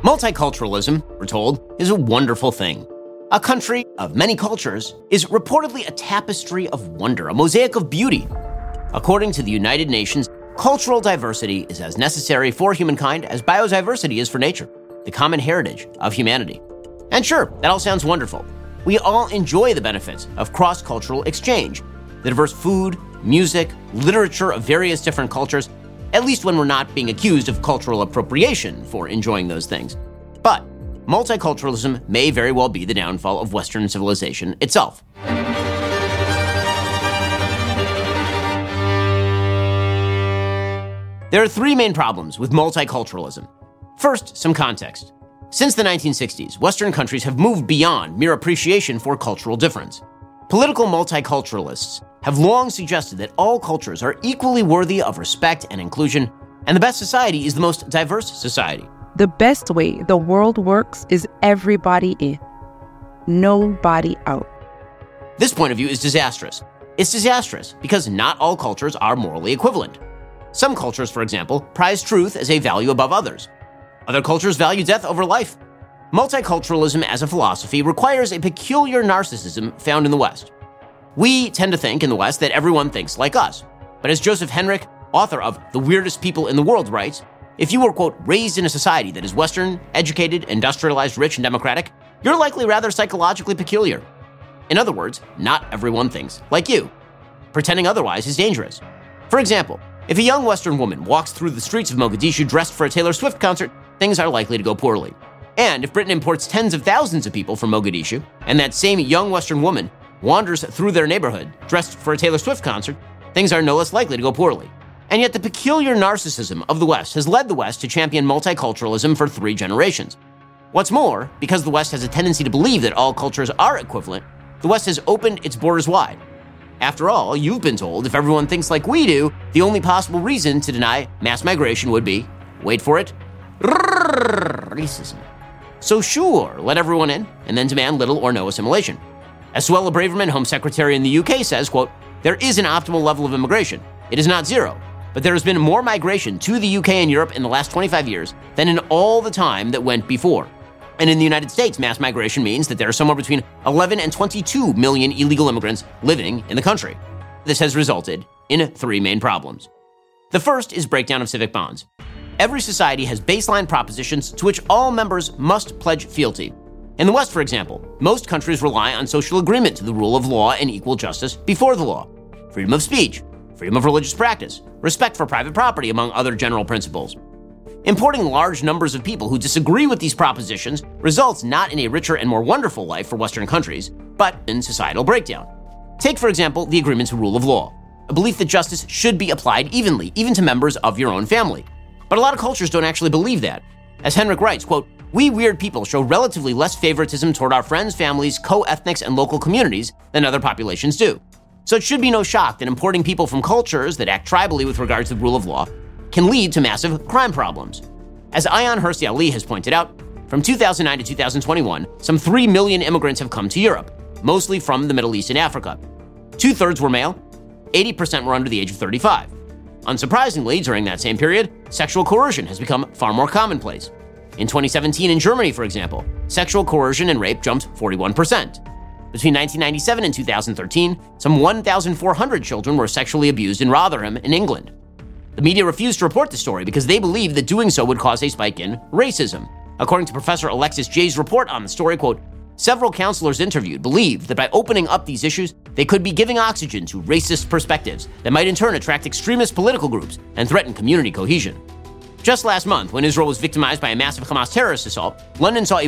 Multiculturalism, we're told, is a wonderful thing. A country of many cultures is reportedly a tapestry of wonder, a mosaic of beauty. According to the United Nations, cultural diversity is as necessary for humankind as biodiversity is for nature, the common heritage of humanity. And sure, that all sounds wonderful. We all enjoy the benefits of cross-cultural exchange, the diverse food, music, literature of various different cultures, at least when we're not being accused of cultural appropriation for enjoying those things. But multiculturalism may very well be the downfall of Western civilization itself. There are three main problems with multiculturalism. First, some context. Since the 1960s, Western countries have moved beyond mere appreciation for cultural difference. Political multiculturalists have long suggested that all cultures are equally worthy of respect and inclusion, and the best society is the most diverse society. The best way the world works is everybody in, nobody out. This point of view is disastrous. It's disastrous because not all cultures are morally equivalent. Some cultures, for example, prize truth as a value above others. Other cultures value death over life. Multiculturalism as a philosophy requires a peculiar narcissism found in the West. We tend to think in the West that everyone thinks like us. But as Joseph Henrich, author of The Weirdest People in the World, writes, if you were, quote, raised in a society that is Western, educated, industrialized, rich, and democratic, you're likely rather psychologically peculiar. In other words, not everyone thinks like you. Pretending otherwise is dangerous. For example, if a young Western woman walks through the streets of Mogadishu dressed for a Taylor Swift concert, things are likely to go poorly. And if Britain imports tens of thousands of people from Mogadishu, and that same young Western woman wanders through their neighborhood dressed for a Taylor Swift concert, things are no less likely to go poorly. And yet the peculiar narcissism of the West has led the West to champion multiculturalism for 3 generations. What's more, because the West has a tendency to believe that all cultures are equivalent, the West has opened its borders wide. After all, you've been told if everyone thinks like we do, the only possible reason to deny mass migration would be, wait for it, racism. So sure, let everyone in, and then demand little or no assimilation. As Suella Braverman, Home Secretary in the UK, says, quote, there is an optimal level of immigration. It is not zero, but there has been more migration to the UK and Europe in the last 25 years than in all the time that went before. And in the United States, mass migration means that there are somewhere between 11 and 22 million illegal immigrants living in the country. This has resulted in 3 main problems. The first is breakdown of civic bonds. Every society has baseline propositions to which all members must pledge fealty. In the West, for example, most countries rely on social agreement to the rule of law and equal justice before the law, freedom of speech, freedom of religious practice, respect for private property, among other general principles. Importing large numbers of people who disagree with these propositions results not in a richer and more wonderful life for Western countries, but in societal breakdown. Take, for example, the agreement to rule of law, a belief that justice should be applied evenly, even to members of your own family. But a lot of cultures don't actually believe that. As Henrich writes, quote, we weird people show relatively less favoritism toward our friends, families, co-ethnics, and local communities than other populations do. So it should be no shock that importing people from cultures that act tribally with regards to the rule of law can lead to massive crime problems. As Ayaan Hirsi Ali has pointed out, from 2009 to 2021, some 3 million immigrants have come to Europe, mostly from the Middle East and Africa. 2/3 were male, 80% were under the age of 35. Unsurprisingly, during that same period, sexual coercion has become far more commonplace. In 2017 in Germany, for example, sexual coercion and rape jumped 41%. Between 1997 and 2013, some 1,400 children were sexually abused in Rotherham in England. The media refused to report the story because they believed that doing so would cause a spike in racism. According to Professor Alexis Jay's report on the story, quote, several counselors interviewed believed that by opening up these issues, they could be giving oxygen to racist perspectives that might in turn attract extremist political groups and threaten community cohesion. Just last month, when Israel was victimized by a massive Hamas terrorist assault, London saw a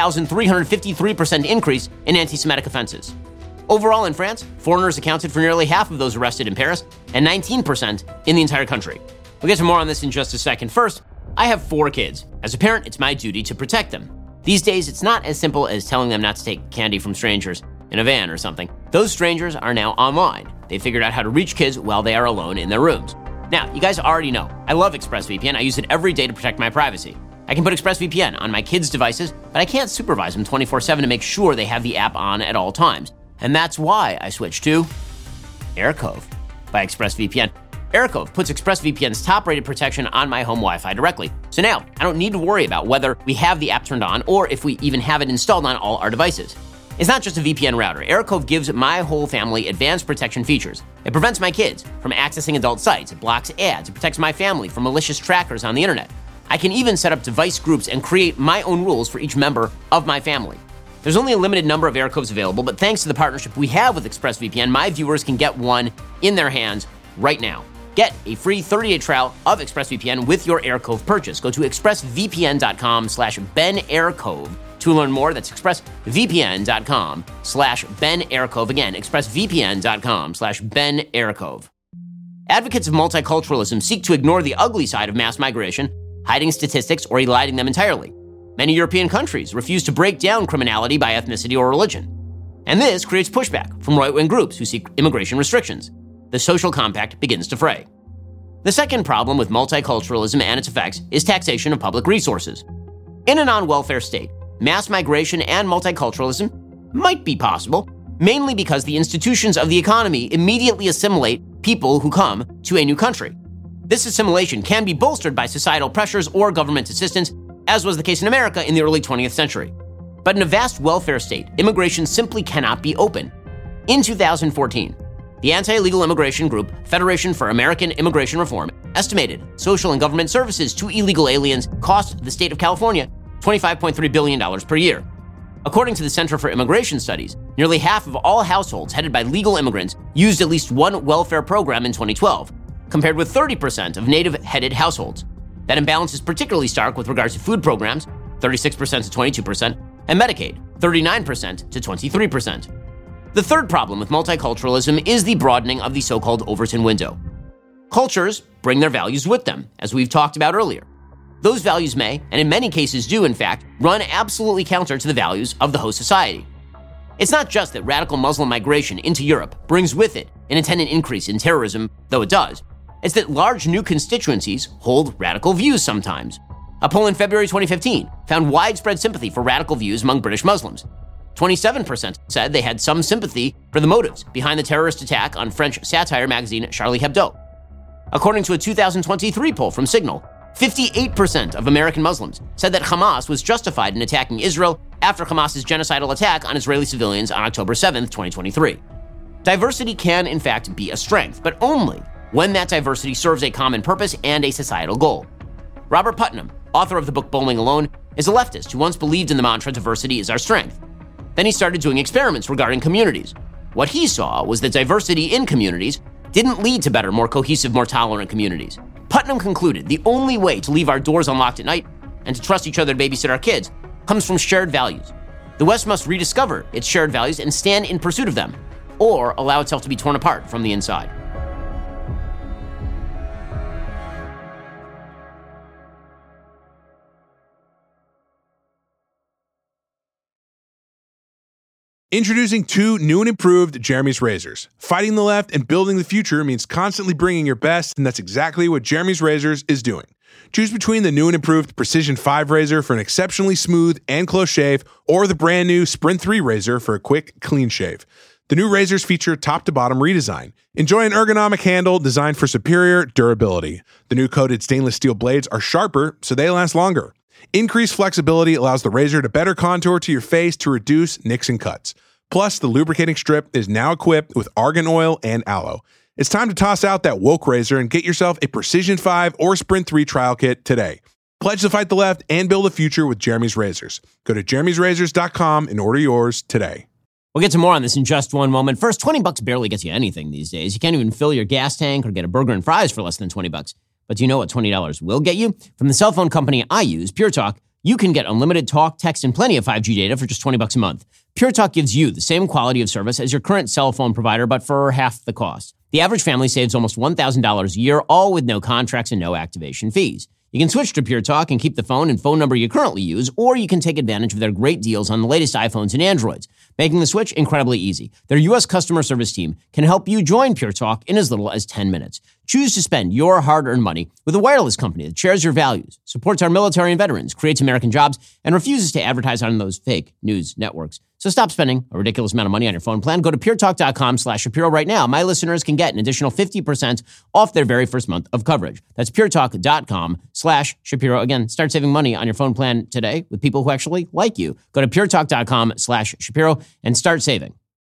1,353% increase in anti-Semitic offenses. Overall in France, foreigners accounted for nearly half of those arrested in Paris and 19% in the entire country. We'll get to more on this in just a second. First, I have 4 kids. As a parent, it's my duty to protect them. These days, it's not as simple as telling them not to take candy from strangers in a van or something. Those strangers are now online. They figured out how to reach kids while they are alone in their rooms. Now, you guys already know, I love ExpressVPN. I use it every day to protect my privacy. I can put ExpressVPN on my kids' devices, but I can't supervise them 24/7 to make sure they have the app on at all times. And that's why I switched to AirCove by ExpressVPN. Aircove puts ExpressVPN's top-rated protection on my home Wi-Fi directly. So now, I don't need to worry about whether we have the app turned on or if we even have it installed on all our devices. It's not just a VPN router. Aircove gives my whole family advanced protection features. It prevents my kids from accessing adult sites. It blocks ads. It protects my family from malicious trackers on the internet. I can even set up device groups and create my own rules for each member of my family. There's only a limited number of Aircoves available, but thanks to the partnership we have with ExpressVPN, my viewers can get one in their hands right now. Get a free 30-day trial of ExpressVPN with your Aircove purchase. Go to expressvpn.com/BenAircove to learn more. That's expressvpn.com/BenAircove. Again, expressvpn.com/BenAircove. Advocates of multiculturalism seek to ignore the ugly side of mass migration, hiding statistics or eliding them entirely. Many European countries refuse to break down criminality by ethnicity or religion. And this creates pushback from right-wing groups who seek immigration restrictions. The social compact begins to fray. The second problem with multiculturalism and its effects is taxation of public resources. In a non-welfare state, mass migration and multiculturalism might be possible, mainly because the institutions of the economy immediately assimilate people who come to a new country. This assimilation can be bolstered by societal pressures or government assistance, as was the case in America in the early 20th century. But in a vast welfare state, immigration simply cannot be open. In 2014, the anti-illegal immigration group Federation for American Immigration Reform estimated social and government services to illegal aliens cost the state of California $25.3 billion per year. According to the Center for Immigration Studies, nearly half of all households headed by legal immigrants used at least one welfare program in 2012, compared with 30% of native-headed households. That imbalance is particularly stark with regards to food programs, 36% to 22%, and Medicaid, 39% to 23%. The third problem with multiculturalism is the broadening of the so-called Overton window. Cultures bring their values with them, as we've talked about earlier. Those values may, and in many cases do in fact, run absolutely counter to the values of the host society. It's not just that radical Muslim migration into Europe brings with it an attendant increase in terrorism, though it does. It's that large new constituencies hold radical views sometimes. A poll in February 2015 found widespread sympathy for radical views among British Muslims. 27% said they had some sympathy for the motives behind the terrorist attack on French satire magazine Charlie Hebdo. According to a 2023 poll from Signal, 58% of American Muslims said that Hamas was justified in attacking Israel after Hamas's genocidal attack on Israeli civilians on October 7, 2023. Diversity can, in fact, be a strength, but only when that diversity serves a common purpose and a societal goal. Robert Putnam, author of the book Bowling Alone, is a leftist who once believed in the mantra diversity is our strength. Then he started doing experiments regarding communities. What he saw was that diversity in communities didn't lead to better, more cohesive, more tolerant communities. Putnam concluded the only way to leave our doors unlocked at night and to trust each other to babysit our kids comes from shared values. The West must rediscover its shared values and stand in pursuit of them, or allow itself to be torn apart from the inside. Introducing two new and improved Jeremy's razors. Fighting the left and building the future means constantly bringing your best, and that's exactly what Jeremy's Razors is doing. Choose between the new and improved Precision 5 razor for an exceptionally smooth and close shave, or the brand new Sprint 3 razor for a quick, clean shave. The new razors feature top-to-bottom redesign. Enjoy an ergonomic handle designed for superior durability. The new coated stainless steel blades are sharper, so they last longer. Increased flexibility allows the razor to better contour to your face to reduce nicks and cuts. Plus, the lubricating strip is now equipped with argan oil and aloe. It's time to toss out that woke razor and get yourself a Precision 5 or Sprint 3 trial kit today. Pledge to fight the left and build a future with Jeremy's Razors. Go to jeremy'srazors.com and order yours today. We'll get to more on this in just one moment. First, $20 barely gets you anything these days. You can't even fill your gas tank or get a burger and fries for less than $20. But do you know what $20 will get you? From the cell phone company I use, Pure Talk, you can get unlimited talk, text, and plenty of 5G data for just $20 a month. Pure Talk gives you the same quality of service as your current cell phone provider, but for half the cost. The average family saves almost $1,000 a year, all with no contracts and no activation fees. You can switch to Pure Talk and keep the phone and phone number you currently use, or you can take advantage of their great deals on the latest iPhones and Androids, making the switch incredibly easy. Their U.S. customer service team can help you join Pure Talk in as little as 10 minutes. Choose to spend your hard-earned money with a wireless company that shares your values, supports our military and veterans, creates American jobs, and refuses to advertise on those fake news networks. So stop spending a ridiculous amount of money on your phone plan. Go to puretalk.com/Shapiro right now. My listeners can get an additional 50% off their very first month of coverage. That's puretalk.com/Shapiro. Again, start saving money on your phone plan today with people who actually like you. Go to puretalk.com/Shapiro and start saving.